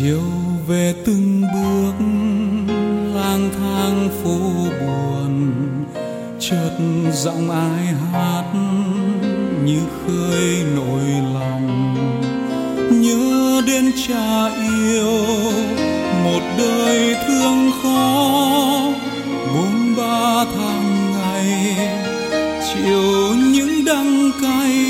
chiều về từng bước lang thang phố buồn, chợt giọng ai hát như khơi nỗi lòng. Nhớ đến cha yêu một đời thương khó, 43 tháng ngày chiều những đắng cay.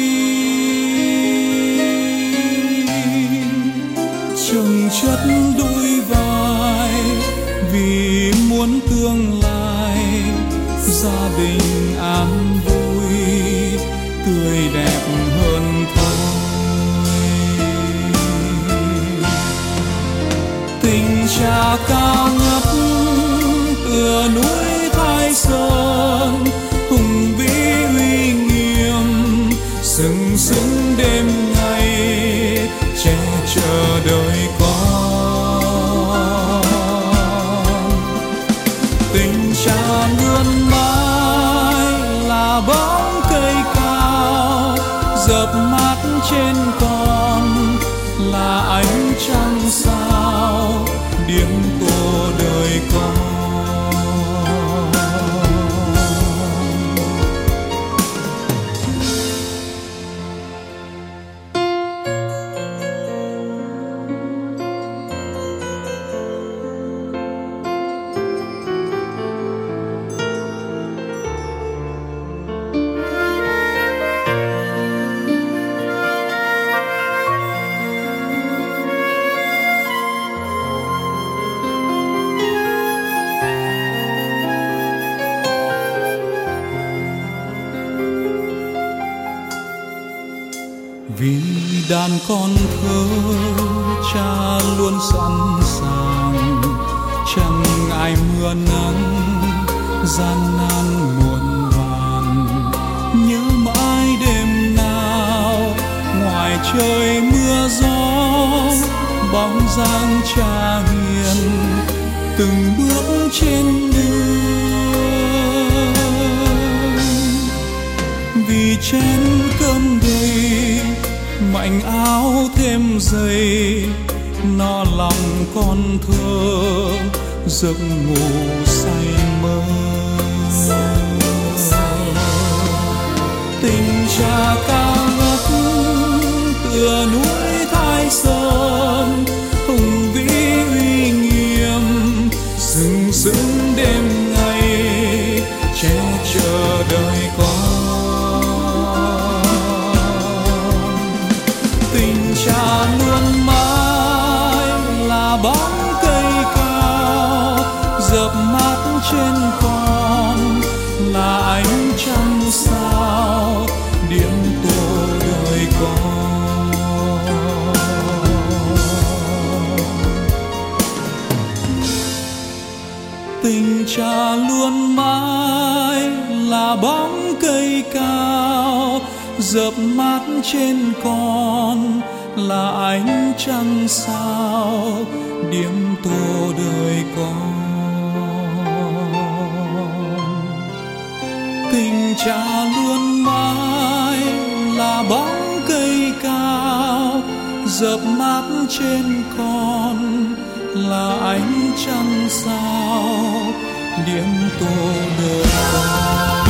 Chồng chất đôi vai vì muốn tương lai gia đình an vui tươi đẹp hơn thôi. Tình cha cao ngất tựa núi Thái Sơn, hùng vĩ uy nghiêm sừng sững đêm ngày che chở đời con. Tình cha luôn mãi là bóng cây cao dập mát trên con, là ánh trăng sao điểm tô đời con. Vì đàn con thơ cha luôn sẵn sàng, chẳng ngại mưa nắng gian nan muộn vàn. Nhớ mãi đêm nào ngoài trời mưa gió, bóng dáng cha hiền từng bước trên đường. Vì chén cơm đầy mảnh áo thêm dày, no lòng con thơ giấc ngủ say mơ. Tình cha cao ngất tựa núi Thái Sơn, hùng vĩ uy nghiêm sừng sững đêm ngày che chở đời con. Cha luôn mãi là bóng cây cao dập mát trên con, là ánh trăng sao điểm tô đời con. Tình cha luôn mãi là bóng cây cao dập mát trên con, là ánh trăng sao điểm tô đời con. Tình cha luôn mãi là bóng cây cao dập mát trên con, là ánh trăng sao điểm tô đời con.